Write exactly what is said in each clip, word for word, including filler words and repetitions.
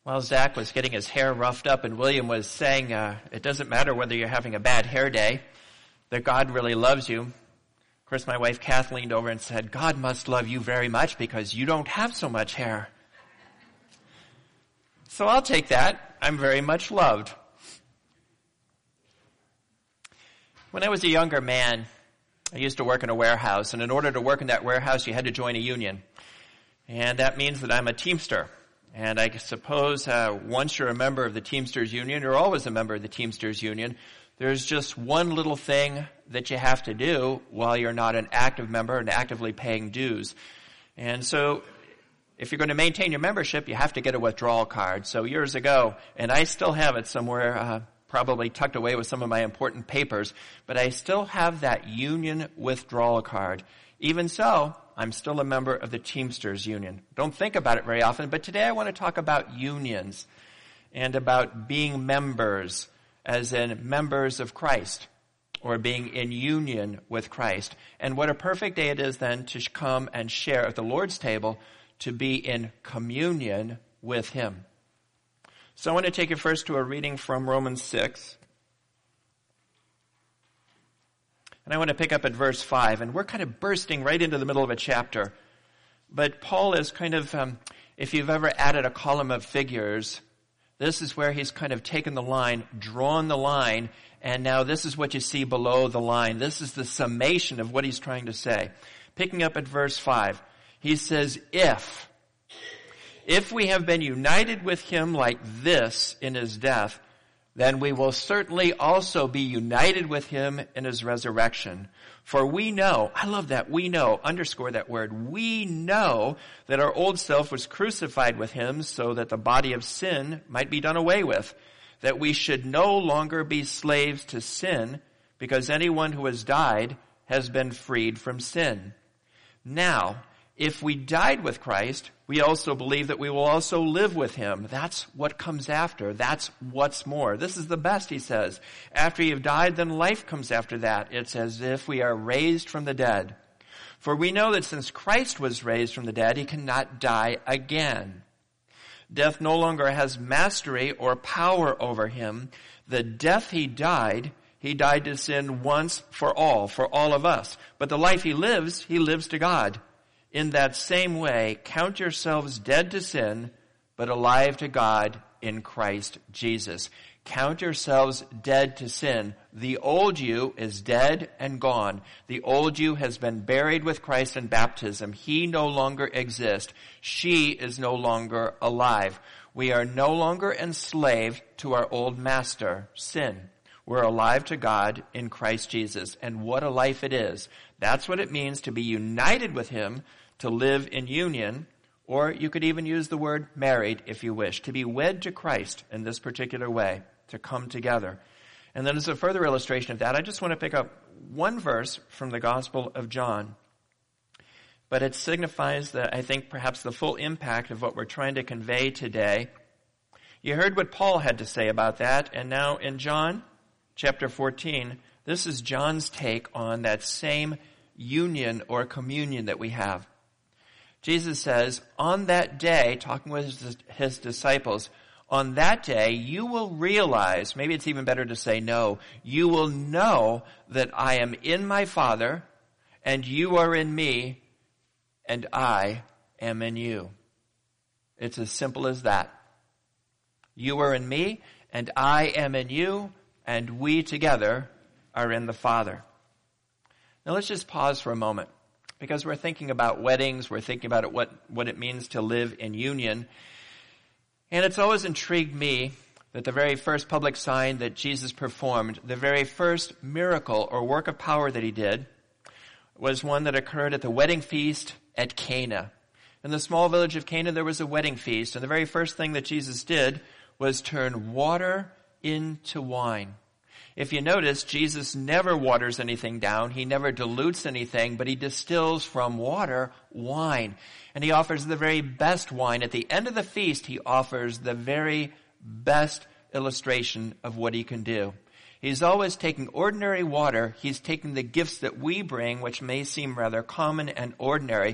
While Zach was getting his hair roughed up and William was saying, uh, it doesn't matter whether you're having a bad hair day, that God really loves you. Of course, my wife Kath leaned over and said, God must love you very much because you don't have so much hair. So I'll take that. I'm very much loved. When I was a younger man, I used to work in a warehouse, and in order to work in that warehouse, you had to join a union. And that means that I'm a Teamster. And I suppose uh, once you're a member of the Teamsters Union, you're always a member of the Teamsters Union. There's just one little thing that you have to do while you're not an active member and actively paying dues. And so if you're going to maintain your membership, you have to get a withdrawal card. So years ago, and I still have it somewhere, uh, probably tucked away with some of my important papers, but I still have that union withdrawal card. Even so, I'm still a member of the Teamsters Union. Don't think about it very often, but today I want to talk about unions and about being members, as in members of Christ, or being in union with Christ. And what a perfect day it is then to come and share at the Lord's table, to be in communion with Him. So I want to take you first to a reading from Romans six. And I want to pick up at verse five. And we're kind of bursting right into the middle of a chapter. But Paul is kind of, um, if you've ever added a column of figures, this is where he's kind of taken the line, drawn the line, and now this is what you see below the line. This is the summation of what he's trying to say. Picking up at verse five, he says, if, if we have been united with Him like this in His death, then we will certainly also be united with Him in His resurrection. For we know, I love that, we know, underscore that word, we know that our old self was crucified with Him so that the body of sin might be done away with, that we should no longer be slaves to sin, because anyone who has died has been freed from sin. Now, if we died with Christ, we also believe that we will also live with Him. That's what comes after. That's what's more. This is the best, he says. After you've died, then life comes after that. It's as if we are raised from the dead. For we know that since Christ was raised from the dead, He cannot die again. Death no longer has mastery or power over Him. The death He died, He died to sin once for all, for all of us. But the life He lives, He lives to God. In that same way, count yourselves dead to sin, but alive to God in Christ Jesus. Count yourselves dead to sin. The old you is dead and gone. The old you has been buried with Christ in baptism. He no longer exists. She is no longer alive. We are no longer enslaved to our old master, sin. We're alive to God in Christ Jesus. And what a life it is. That's what it means to be united with Him, to live in union, or you could even use the word married if you wish, to be wed to Christ in this particular way, to come together. And then as a further illustration of that, I just want to pick up one verse from the Gospel of John. But it signifies that I think perhaps the full impact of what we're trying to convey today. You heard what Paul had to say about that, and now in John chapter fourteen, this is John's take on that same union or communion that we have. Jesus says, on that day, talking with his, his disciples, on that day you will realize, maybe it's even better to say no, you will know that I am in my Father, and you are in me, and I am in you. It's as simple as that. You are in me, and I am in you, and we together are in the Father. Now let's just pause for a moment, because we're thinking about weddings, we're thinking about it, what, what it means to live in union. And it's always intrigued me that the very first public sign that Jesus performed, the very first miracle or work of power that He did, was one that occurred at the wedding feast at Cana. In the small village of Cana, there was a wedding feast, and the very first thing that Jesus did was turn water into wine. If you notice, Jesus never waters anything down. He never dilutes anything, but He distills from water wine. And He offers the very best wine. At the end of the feast, He offers the very best illustration of what He can do. He's always taking ordinary water. He's taking the gifts that we bring, which may seem rather common and ordinary,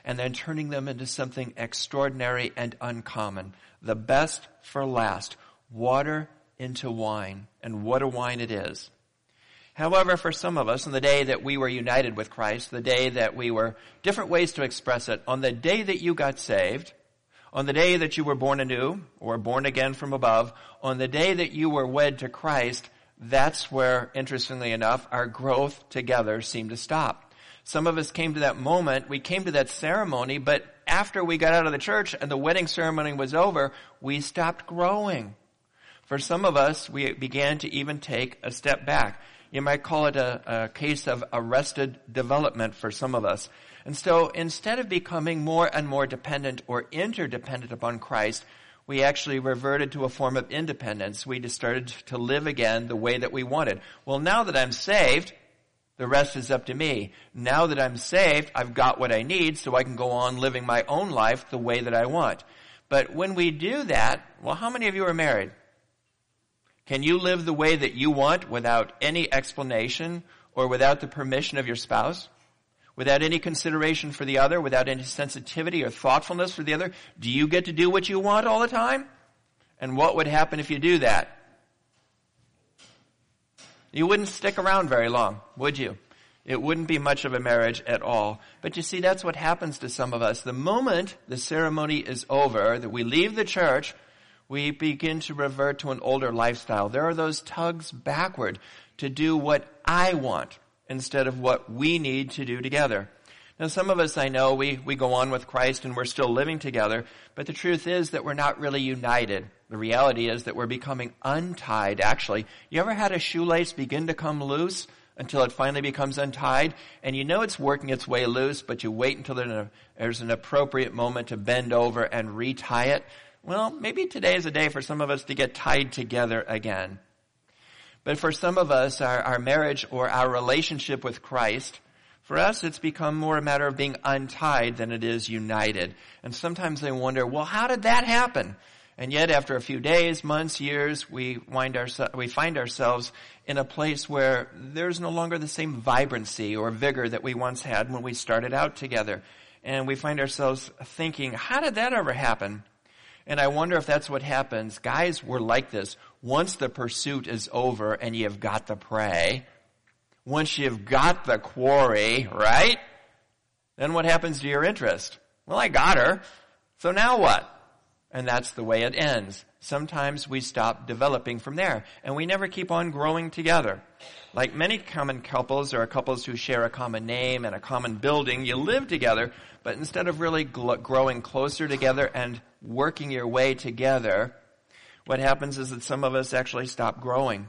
and then turning them into something extraordinary and uncommon. The best for last. Water into wine. And what a wine it is. However, for some of us, on the day that we were united with Christ, the day that we were, different ways to express it, on the day that you got saved, on the day that you were born anew, or born again from above, on the day that you were wed to Christ, that's where, interestingly enough, our growth together seemed to stop. Some of us came to that moment, we came to that ceremony, but after we got out of the church and the wedding ceremony was over, we stopped growing. For some of us, we began to even take a step back. You might call it a, a case of arrested development for some of us. And so instead of becoming more and more dependent or interdependent upon Christ, we actually reverted to a form of independence. We just started to live again the way that we wanted. Well, now that I'm saved, the rest is up to me. Now that I'm saved, I've got what I need so I can go on living my own life the way that I want. But when we do that, well, how many of you are married? Can you live the way that you want without any explanation or without the permission of your spouse? Without any consideration for the other, without any sensitivity or thoughtfulness for the other? Do you get to do what you want all the time? And what would happen if you do that? You wouldn't stick around very long, would you? It wouldn't be much of a marriage at all. But you see, that's what happens to some of us. The moment the ceremony is over, that we leave the church, we begin to revert to an older lifestyle. There are those tugs backward to do what I want instead of what we need to do together. Now, some of us, I know, we, we go on with Christ and we're still living together, but the truth is that we're not really united. The reality is that we're becoming untied, actually. You ever had a shoelace begin to come loose until it finally becomes untied? And you know it's working its way loose, but you wait until there's an appropriate moment to bend over and retie it. Well, maybe today is a day for some of us to get tied together again. But for some of us, our, our marriage or our relationship with Christ, for us, it's become more a matter of being untied than it is united. And sometimes they wonder, well, how did that happen? And yet, after a few days, months, years, we find, ourse- we find ourselves in a place where there's no longer the same vibrancy or vigor that we once had when we started out together. And we find ourselves thinking, how did that ever happen? And I wonder if that's what happens. Guys, we're like this. Once the pursuit is over and you've got the prey, once you've got the quarry, right? Then what happens to your interest? Well, I got her. So now what? And that's the way it ends. Sometimes we stop developing from there, and we never keep on growing together. Like many common couples or couples who share a common name and a common building, you live together, but instead of really gl- growing closer together and working your way together, what happens is that some of us actually stop growing.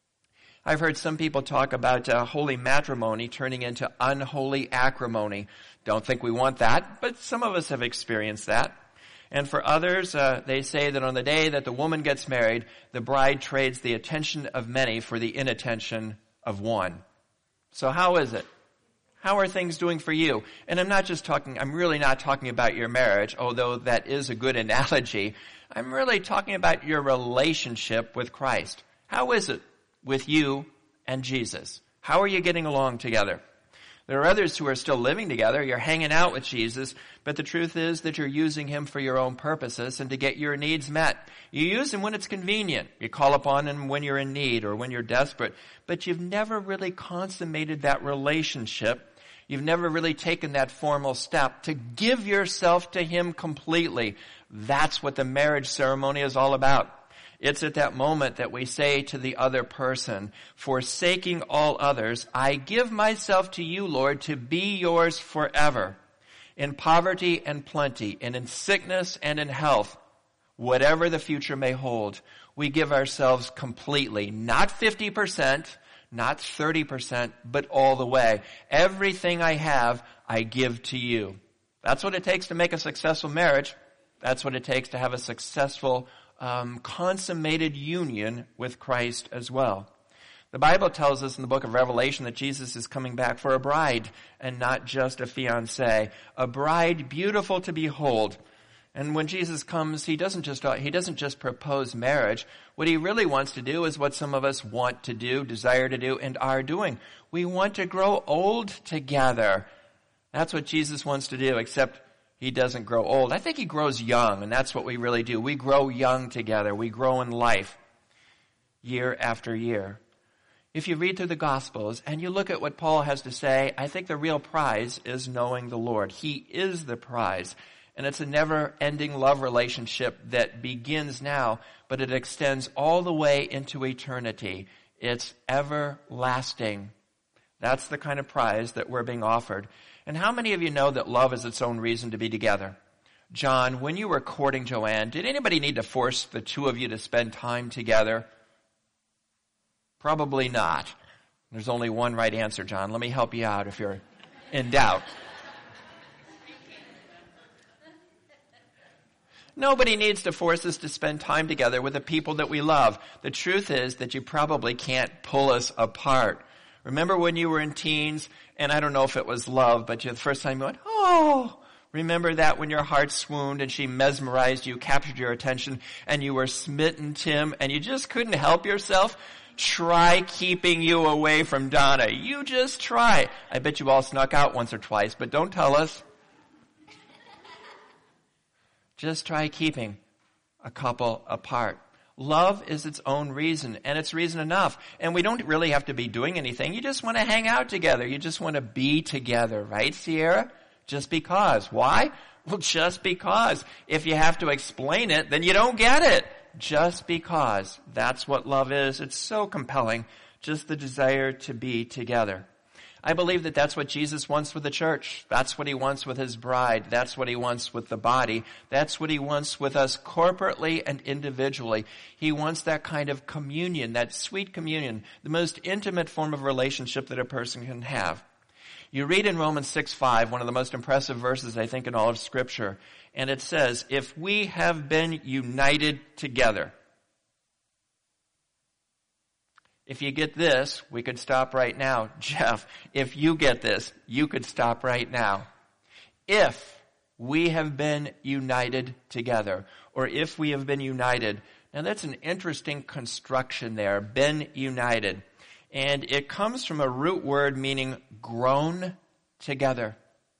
I've heard some people talk about uh, holy matrimony turning into unholy acrimony. Don't think we want that, but some of us have experienced that. And for others, uh, they say that on the day that the woman gets married, the bride trades the attention of many for the inattention of one. So how is it? How are things doing for you? And I'm not just talking, I'm really not talking about your marriage, although that is a good analogy. I'm really talking about your relationship with Christ. How is it with you and Jesus? How are you getting along together? There are others who are still living together. You're hanging out with Jesus, but the truth is that you're using him for your own purposes and to get your needs met. You use him when it's convenient. You call upon him when you're in need or when you're desperate, but you've never really consummated that relationship. You've never really taken that formal step to give yourself to him completely. That's what the marriage ceremony is all about. It's at that moment that we say to the other person, forsaking all others, I give myself to you, Lord, to be yours forever. In poverty and plenty, and in sickness and in health, whatever the future may hold, we give ourselves completely, not fifty percent, not thirty percent, but all the way. Everything I have, I give to you. That's what it takes to make a successful marriage. That's what it takes to have a successful Um, consummated union with Christ as well. The Bible tells us in the book of Revelation that Jesus is coming back for a bride and not just a fiancée. A bride beautiful to behold. And when Jesus comes, he doesn't just, he doesn't just propose marriage. What he really wants to do is what some of us want to do, desire to do, and are doing. We want to grow old together. That's what Jesus wants to do, except he doesn't grow old. I think he grows young, and that's what we really do. We grow young together. We grow in life year after year. If you read through the Gospels and you look at what Paul has to say, I think the real prize is knowing the Lord. He is the prize. And it's a never-ending love relationship that begins now, but it extends all the way into eternity. It's everlasting. That's the kind of prize that we're being offered. And how many of you know that love is its own reason to be together? John, when you were courting Joanne, did anybody need to force the two of you to spend time together? Probably not. There's only one right answer, John. Let me help you out if you're in doubt. Nobody needs to force us to spend time together with the people that we love. The truth is that you probably can't pull us apart. Remember when you were in teens, and I don't know if it was love, but the first time you went, oh, remember that when your heart swooned and she mesmerized you, captured your attention, and you were smitten, Tim, and you just couldn't help yourself? Try keeping you away from Donna. You just try. I bet you all snuck out once or twice, but don't tell us. Just try keeping a couple apart. Love is its own reason, and it's reason enough. And we don't really have to be doing anything. You just want to hang out together. You just want to be together, right, Sierra? Just because. Why? Well, just because. If you have to explain it, then you don't get it. Just because. That's what love is. It's so compelling. Just the desire to be together. I believe that that's what Jesus wants with the church. That's what he wants with his bride. That's what he wants with the body. That's what he wants with us corporately and individually. He wants that kind of communion, that sweet communion, the most intimate form of relationship that a person can have. You read in Romans six five, one of the most impressive verses, I think, in all of Scripture, and it says, if we have been united together. If you get this, we could stop right now. Jeff, if you get this, you could stop right now. If we have been united together, or if we have been united. Now that's an interesting construction there, been united. And it comes from a root word meaning grown together.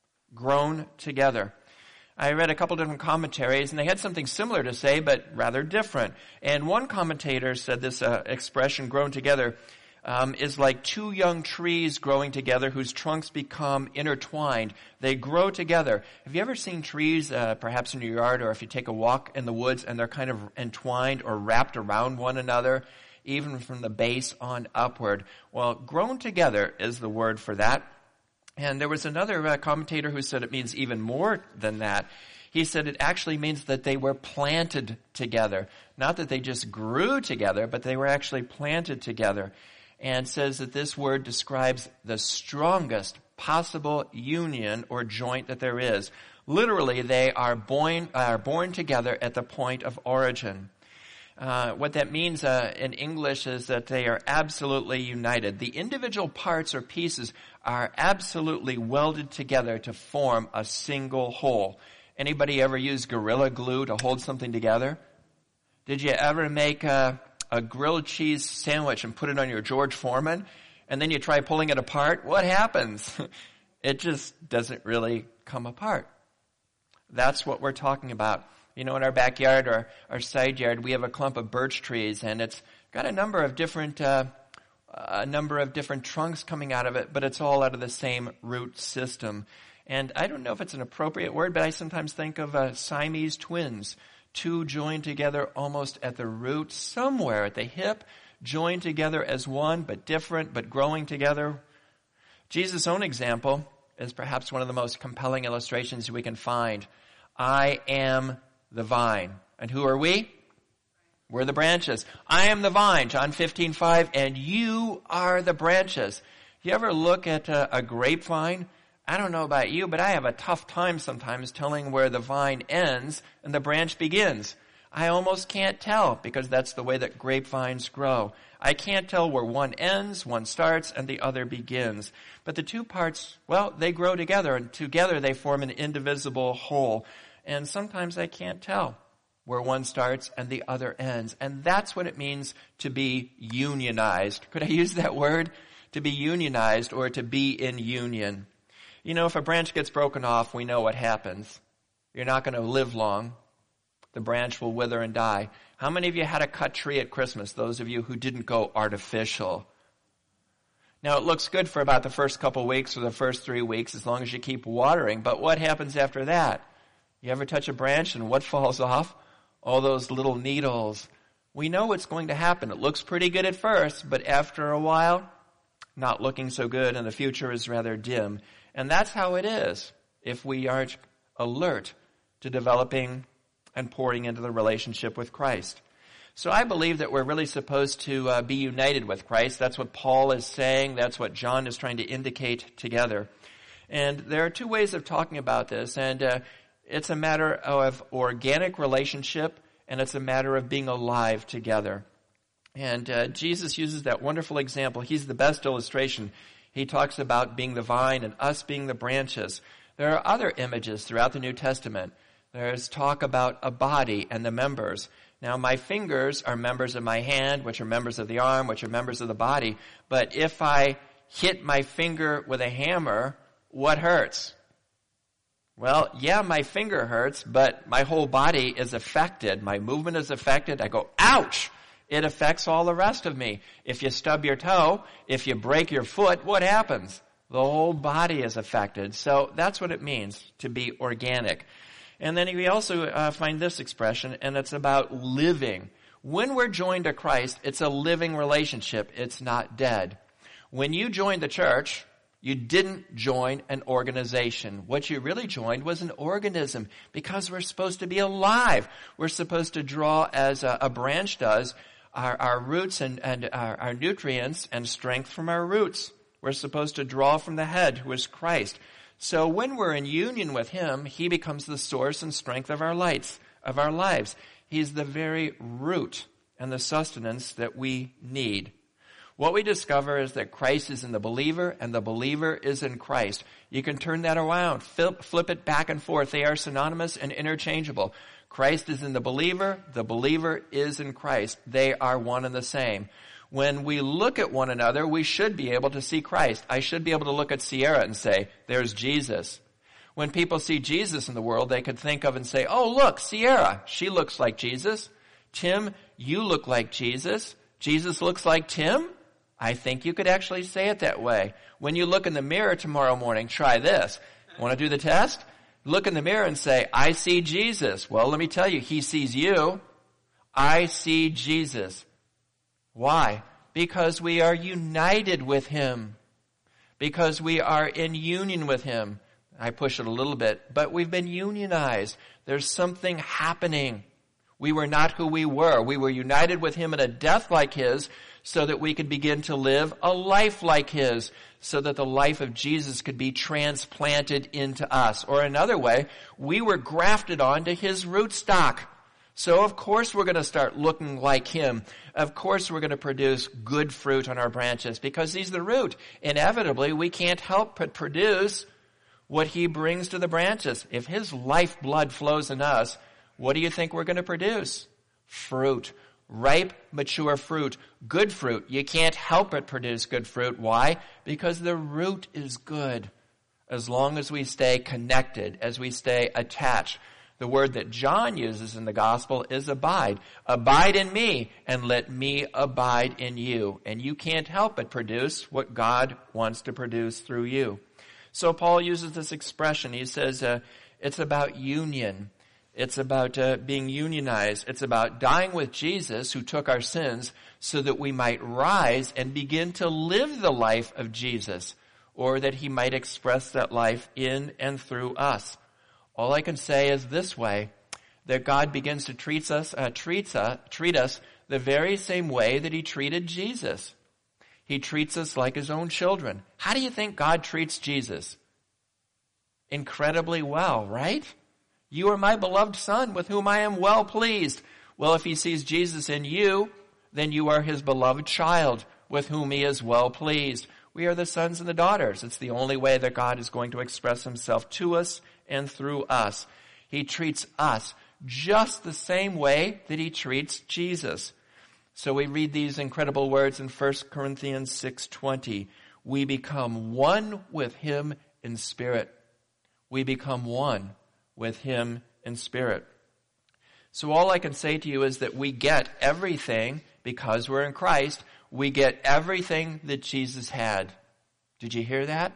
Grown together. I read a couple different commentaries, and they had something similar to say, but rather different. And one commentator said this uh, expression, grown together, um, is like two young trees growing together whose trunks become intertwined. They grow together. Have you ever seen trees, uh, perhaps in your yard, or if you take a walk in the woods, and they're kind of entwined or wrapped around one another, even from the base on upward? Well, grown together is the word for that. And there was another uh, commentator who said it means even more than that. He said it actually means that they were planted together. Not that they just grew together, but they were actually planted together. And says that this word describes the strongest possible union or joint that there is. Literally, they are born, are born together at the point of origin. Uh, what that means uh, in English is that they are absolutely united. The individual parts or pieces are absolutely welded together to form a single whole. Anybody ever use Gorilla Glue to hold something together? Did you ever make a, a grilled cheese sandwich and put it on your George Foreman, and then you try pulling it apart? What happens? It just doesn't really come apart. That's what we're talking about. You know, in our backyard or our side yard, we have a clump of birch trees, and it's got a number of different, uh, a number of different trunks coming out of it, but it's all out of the same root system. And I don't know if it's an appropriate word, but I sometimes think of uh, Siamese twins, two joined together almost at the root, somewhere at the hip, joined together as one, but different, but growing together. Jesus' own example is perhaps one of the most compelling illustrations we can find. I am the vine. And who are we? We're the branches. I am the vine, John fifteen five, and you are the branches. You ever look at a, a grapevine? I don't know about you, but I have a tough time sometimes telling where the vine ends and the branch begins. I almost can't tell because that's the way that grapevines grow. I can't tell where one ends, one starts, and the other begins. But the two parts, well, they grow together, and together they form an indivisible whole. And sometimes I can't tell where one starts and the other ends. And that's what it means to be unionized. Could I use that word? To be unionized or to be in union. You know, if a branch gets broken off, we know what happens. you're not going to live long. The branch will wither and die. How many of you had a cut tree at Christmas? Those of you who didn't go artificial. Now, it looks good for about the first couple weeks or the first three weeks as long as you keep watering. But what happens after that? You ever touch a branch and what falls off? All those little needles. We know what's going to happen. It looks pretty good at first, but after a while, not looking so good, and the future is rather dim. And that's how it is if we aren't alert to developing and pouring into the relationship with Christ. So I believe that we're really supposed to uh, be united with Christ. That's what Paul is saying. That's what John is trying to indicate together. And there are two ways of talking about this. And uh, it's a matter of organic relationship, and it's a matter of being alive together. And uh, Jesus uses that wonderful example. He's the best illustration. He talks about being the vine and us being the branches. There are other images throughout the New Testament. There's talk about a body and the members. Now, my fingers are members of my hand, which are members of the arm, which are members of the body. But if I hit my finger with a hammer, what hurts? Well, yeah, my finger hurts, but my whole body is affected. My movement is affected. I go, ouch! It affects all the rest of me. If you stub your toe, if you break your foot, what happens? The whole body is affected. So that's what it means to be organic. And then we also uh, find this expression, and it's about living. When we're joined to Christ, it's a living relationship. It's not dead. When you joined the church, you didn't join an organization. What you really joined was an organism, because we're supposed to be alive. We're supposed to draw, as a, a branch does, our, our roots and, and our, our nutrients and strength from our roots. We're supposed to draw from the head, who is Christ. So when we're in union with him, he becomes the source and strength of our lights, of our lives. He's the very root and the sustenance that we need. What we discover is that Christ is in the believer and the believer is in Christ. You can turn that around, flip, flip it back and forth. They are synonymous and interchangeable. Christ is in the believer, the believer is in Christ. They are one and the same. When we look at one another, we should be able to see Christ. I should be able to look at Sierra and say, there's Jesus. When people see Jesus in the world, they could think of and say, oh, look, Sierra, she looks like Jesus. Tim, you look like Jesus. Jesus looks like Tim. I think you could actually say it that way. When you look in the mirror tomorrow morning, try this. Want to do the test? Look in the mirror and say, I see Jesus. Well, let me tell you, he sees you. I see Jesus. Why? Because we are united with him. Because we are in union with him. I push it a little bit, but we've been unionized. There's something happening. We were not who we were. We were united with him in a death like his, so that we could begin to live a life like his, so that the life of Jesus could be transplanted into us. Or another way, we were grafted onto his rootstock. So of course we're going to start looking like him. Of course we're going to produce good fruit on our branches, because he's the root. Inevitably, we can't help but produce what he brings to the branches. If his lifeblood flows in us, what do you think we're going to produce? Fruit. Ripe, mature fruit. Good fruit. You can't help but produce good fruit. Why? Because the root is good. As long as we stay connected, as we stay attached. The word that John uses in the gospel is abide. Abide in me, and let me abide in you. And you can't help but produce what God wants to produce through you. So Paul uses this expression. He says uh, it's about union. It's about uh, being unionized. It's about dying with Jesus, who took our sins, so that we might rise and begin to live the life of Jesus, or that he might express that life in and through us. All I can say is this way, that God begins to treat us, uh, treats us, treat us the very same way that he treated Jesus. He treats us like his own children. How do you think God treats Jesus? Incredibly well, right? You are my beloved son, with whom I am well pleased. Well, if he sees Jesus in you, then you are his beloved child, with whom he is well pleased. We are the sons and the daughters. It's the only way that God is going to express himself to us and through us. He treats us just the same way that he treats Jesus. So we read these incredible words in First Corinthians six twenty. We become one with him in spirit. We become one with him in spirit. So all I can say to you is that we get everything because we're in Christ. We get everything that Jesus had. Did you hear that?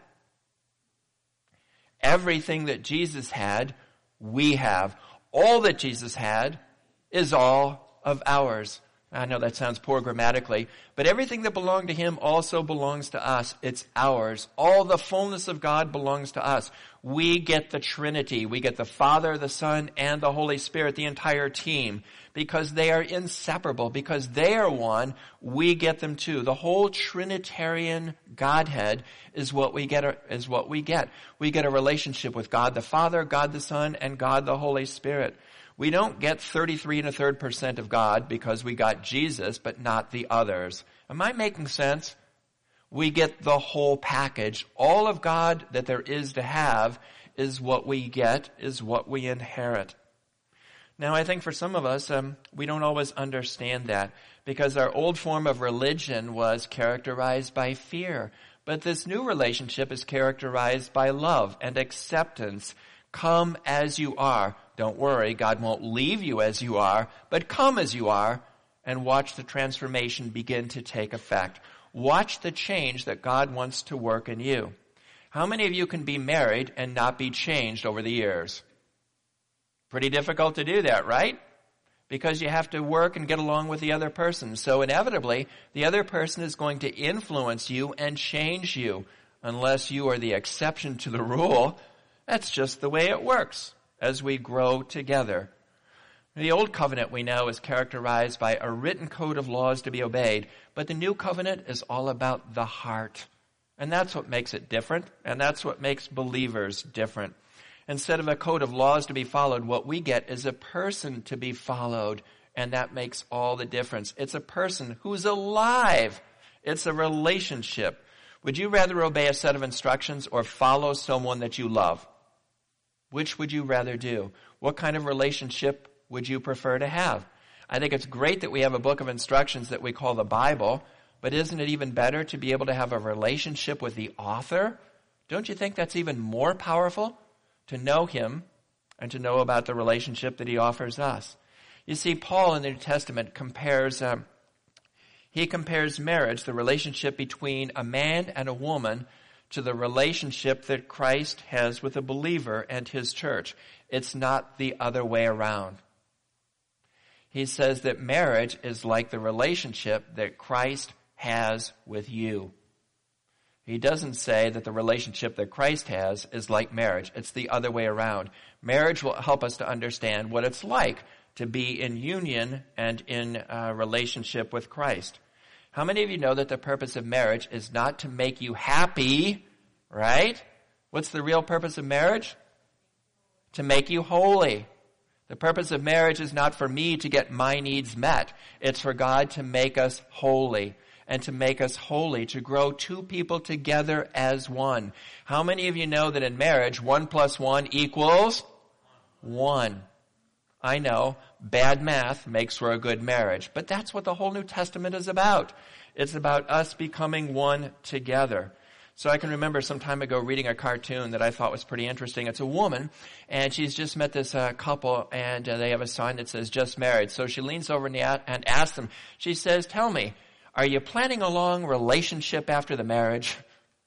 Everything that Jesus had, we have. All that Jesus had is all of ours. I know that sounds poor grammatically, but everything that belonged to him also belongs to us. It's ours. All the fullness of God belongs to us. We get the Trinity. We get the Father, the Son, and the Holy Spirit, the entire team, because they are inseparable. Because they are one, we get them too. The whole Trinitarian Godhead is what we get. Is what we get. We get a relationship with God the Father, God the Son, and God the Holy Spirit. We don't get thirty-three and a third percent of God because we got Jesus, but not the others. Am I making sense? We get the whole package. All of God that there is to have is what we get, is what we inherit. Now, I think for some of us, um, we don't always understand that because our old form of religion was characterized by fear. But this new relationship is characterized by love and acceptance. Come as you are. Don't worry, God won't leave you as you are, but come as you are and watch the transformation begin to take effect. Watch the change that God wants to work in you. How many of you can be married and not be changed over the years? Pretty difficult to do that, right? Because you have to work and get along with the other person. So inevitably, the other person is going to influence you and change you. Unless you are the exception to the rule, that's just the way it works as we grow together. The old covenant, we know, is characterized by a written code of laws to be obeyed, but the new covenant is all about the heart. And that's what makes it different, and that's what makes believers different. Instead of a code of laws to be followed, what we get is a person to be followed, and that makes all the difference. It's a person who's alive. It's a relationship. Would you rather obey a set of instructions or follow someone that you love? Which would you rather do? What kind of relationship would you prefer to have? I think it's great that we have a book of instructions that we call the Bible, but isn't it even better to be able to have a relationship with the author? Don't you think that's even more powerful? To know him and to know about the relationship that he offers us. You see, Paul in the New Testament compares, um, he compares marriage, the relationship between a man and a woman, to the relationship that Christ has with a believer and his church. It's not the other way around. He says that marriage is like the relationship that Christ has with you. He doesn't say that the relationship that Christ has is like marriage. It's the other way around. Marriage will help us to understand what it's like to be in union and in a relationship with Christ. How many of you know that the purpose of marriage is not to make you happy, right? What's the real purpose of marriage? To make you holy. The purpose of marriage is not for me to get my needs met. It's for God to make us holy. And to make us holy, to grow two people together as one. How many of you know that in marriage, one plus one equals one? I know, bad math makes for a good marriage, but that's what the whole New Testament is about. It's about us becoming one together. So I can remember some time ago reading a cartoon that I thought was pretty interesting. It's a woman, and she's just met this uh, couple, and uh, they have a sign that says, just married. So she leans over and, and asks them, she says, tell me, are you planning a long relationship after the marriage?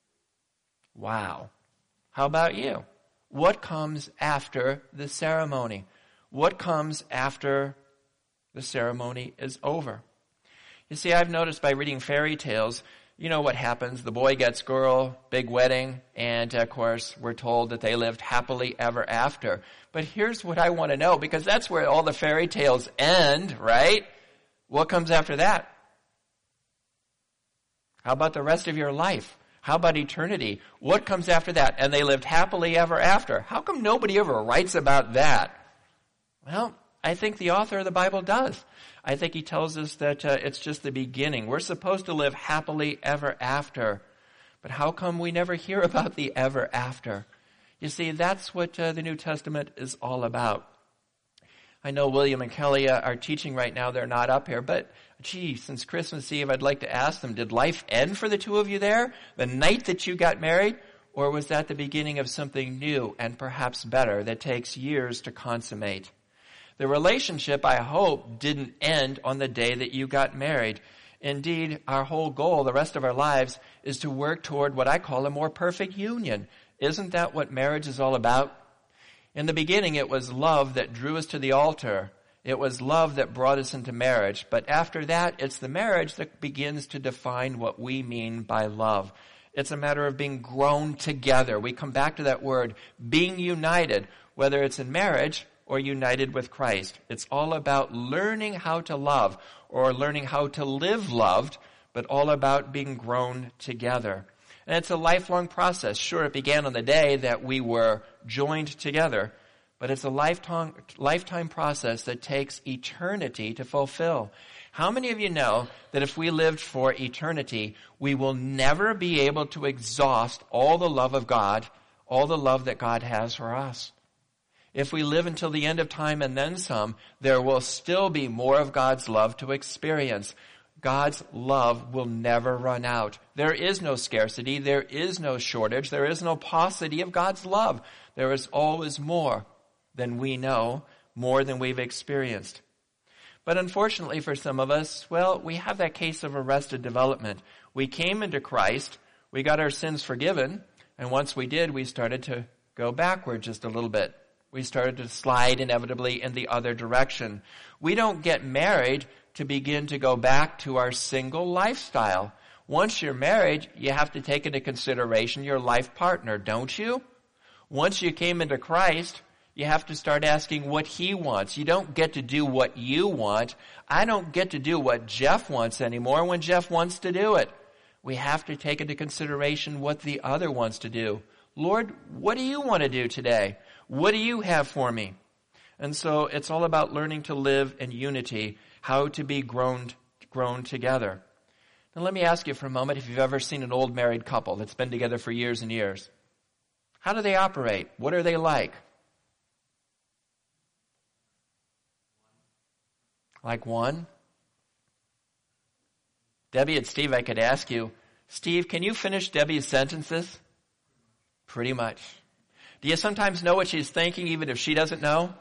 Wow. How about you? What comes after the ceremony? What comes after the ceremony is over? You see, I've noticed by reading fairy tales, you know what happens. The boy gets girl, big wedding, and of course we're told that they lived happily ever after. But here's what I want to know, because that's where all the fairy tales end, right? What comes after that? How about the rest of your life? How about eternity? What comes after that? And they lived happily ever after. How come nobody ever writes about that? Well, I think the author of the Bible does. I think he tells us that uh, it's just the beginning. We're supposed to live happily ever after. But how come we never hear about the ever after? You see, that's what uh, the New Testament is all about. I know William and Kelly uh, are teaching right now. They're not up here. But, gee, since Christmas Eve, I'd like to ask them, did life end for the two of you there? The night that you got married? Or was that the beginning of something new and perhaps better that takes years to consummate? The relationship, I hope, didn't end on the day that you got married. Indeed, our whole goal, the rest of our lives, is to work toward what I call a more perfect union. Isn't that what marriage is all about? In the beginning, it was love that drew us to the altar. It was love that brought us into marriage. But after that, it's the marriage that begins to define what we mean by love. It's a matter of being grown together. We come back to that word, being united, whether it's in marriage or united with Christ. It's all about learning how to love or learning how to live loved, but all about being grown together. And it's a lifelong process. Sure, it began on the day that we were joined together, but it's a lifetime, lifetime process that takes eternity to fulfill. How many of you know that if we lived for eternity, we will never be able to exhaust all the love of God, all the love that God has for us? If we live until the end of time and then some, there will still be more of God's love to experience. God's love will never run out. There is no scarcity. There is no shortage. There is no paucity of God's love. There is always more than we know, more than we've experienced. But unfortunately for some of us, well, we have that case of arrested development. We came into Christ, we got our sins forgiven, and once we did, we started to go backward just a little bit. We started to slide inevitably in the other direction. We don't get married to begin to go back to our single lifestyle. Once you're married, you have to take into consideration your life partner, don't you? Once you came into Christ, you have to start asking what He wants. You don't get to do what you want. I don't get to do what Jeff wants anymore when Jeff wants to do it. We have to take into consideration what the other wants to do. Lord, what do you want to do today? What do you have for me? And so it's all about learning to live in unity, how to be grown, grown together. Now let me ask you for a moment if you've ever seen an old married couple that's been together for years and years. How do they operate? What are they like? Like one? Debbie and Steve, I could ask you, Steve, can you finish Debbie's sentences? Pretty much. Do you sometimes know what she's thinking even if she doesn't know?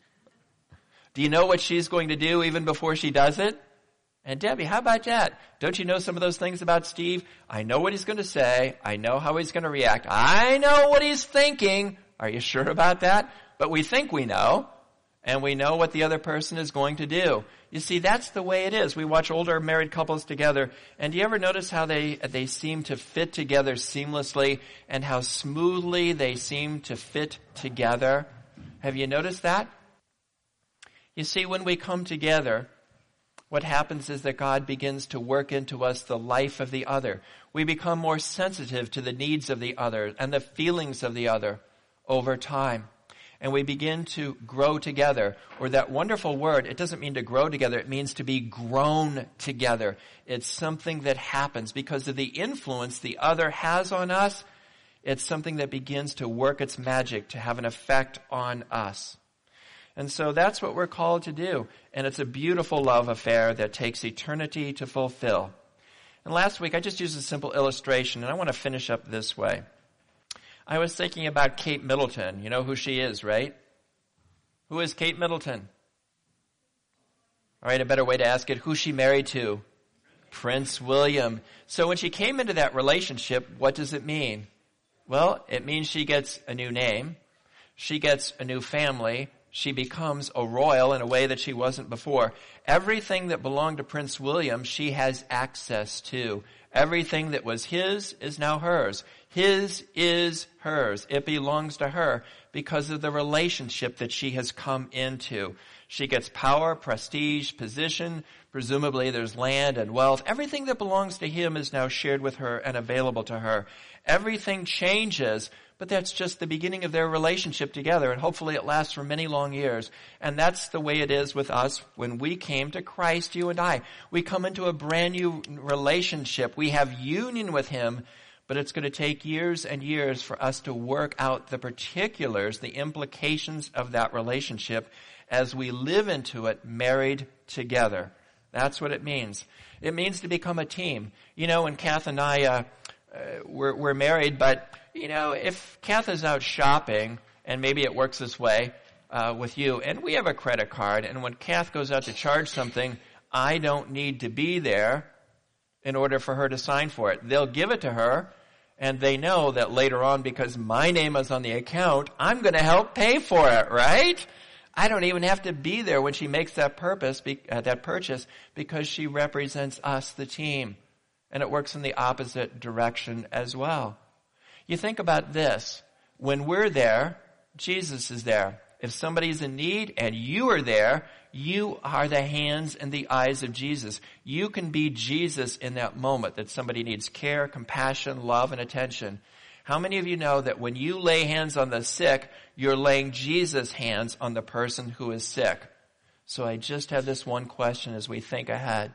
Do you know what she's going to do even before she does it? And Debbie, how about that? Don't you know some of those things about Steve? I know what he's going to say. I know how he's going to react. I know what he's thinking. Are you sure about that? But we think we know. And we know what the other person is going to do. You see, that's the way it is. We watch older married couples together, and do you ever notice how they they seem to fit together seamlessly and how smoothly they seem to fit together? Have you noticed that? You see, when we come together, what happens is that God begins to work into us the life of the other. We become more sensitive to the needs of the other and the feelings of the other over time. And we begin to grow together. Or that wonderful word, it doesn't mean to grow together, it means to be grown together. It's something that happens because of the influence the other has on us. It's something that begins to work its magic to have an effect on us. And so that's what we're called to do. And it's a beautiful love affair that takes eternity to fulfill. And last week I just used a simple illustration, and I want to finish up this way. I was thinking about Kate Middleton. You know who she is, right? Who is Kate Middleton? All right, a better way to ask it, who's she married to? Prince William. So when she came into that relationship, what does it mean? Well, it means she gets a new name. She gets a new family. She becomes a royal in a way that she wasn't before. Everything that belonged to Prince William, she has access to. Everything that was his is now hers. His is hers. It belongs to her because of the relationship that she has come into. She gets power, prestige, position. Presumably there's land and wealth. Everything that belongs to him is now shared with her and available to her. Everything changes, but that's just the beginning of their relationship together, and hopefully it lasts for many long years. And that's the way it is with us when we came to Christ, you and I. We come into a brand new relationship. We have union with him, but it's going to take years and years for us to work out the particulars, the implications of that relationship as we live into it married together. That's what it means. It means to become a team. You know, when Kath and I, uh, uh, we're, we're married, but you know, if Kath is out shopping, and maybe it works this way uh, with you, and we have a credit card, and when Kath goes out to charge something, I don't need to be there in order for her to sign for it. They'll give it to her, and they know that later on, because my name is on the account, I'm going to help pay for it, right? I don't even have to be there when she makes that purpose, uh, that purchase, because she represents us, the team. And it works in the opposite direction as well. You think about this. When we're there, Jesus is there. If somebody's in need and you are there, you are the hands and the eyes of Jesus. You can be Jesus in that moment that somebody needs care, compassion, love, and attention. How many of you know that when you lay hands on the sick, you're laying Jesus' hands on the person who is sick? So I just have this one question as we think ahead.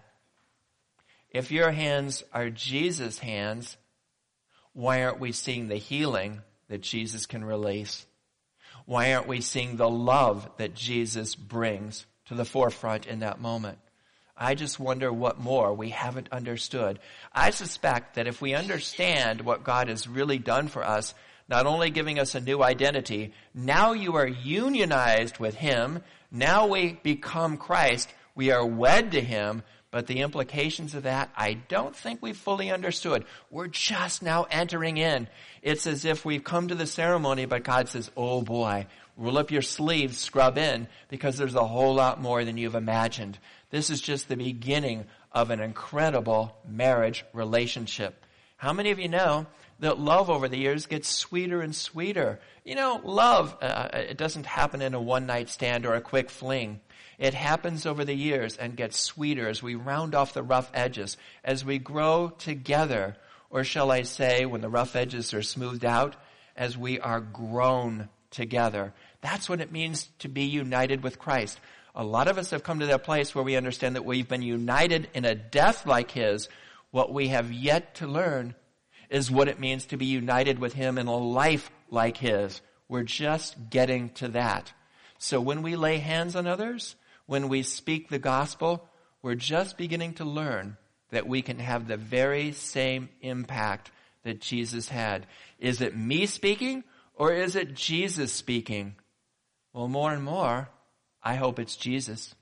If your hands are Jesus' hands, why aren't we seeing the healing that Jesus can release? Why aren't we seeing the love that Jesus brings to the forefront in that moment? I just wonder what more we haven't understood. I suspect that if we understand what God has really done for us, not only giving us a new identity, now you are unionized with Him, now we become Christ, we are wed to Him, but the implications of that, I don't think we've fully understood. We're just now entering in. It's as if we've come to the ceremony, but God says, oh boy, roll up your sleeves, scrub in, because there's a whole lot more than you've imagined. This is just the beginning of an incredible marriage relationship. How many of you know that love over the years gets sweeter and sweeter? You know, love, uh, it doesn't happen in a one-night stand or a quick fling. It happens over the years and gets sweeter as we round off the rough edges, as we grow together, or shall I say, when the rough edges are smoothed out, as we are grown together. That's what it means to be united with Christ. A lot of us have come to that place where we understand that we've been united in a death like His. What we have yet to learn is what it means to be united with Him in a life like His. We're just getting to that. So when we lay hands on others, when we speak the gospel, we're just beginning to learn that we can have the very same impact that Jesus had. Is it me speaking or is it Jesus speaking? Well, more and more, I hope it's Jesus.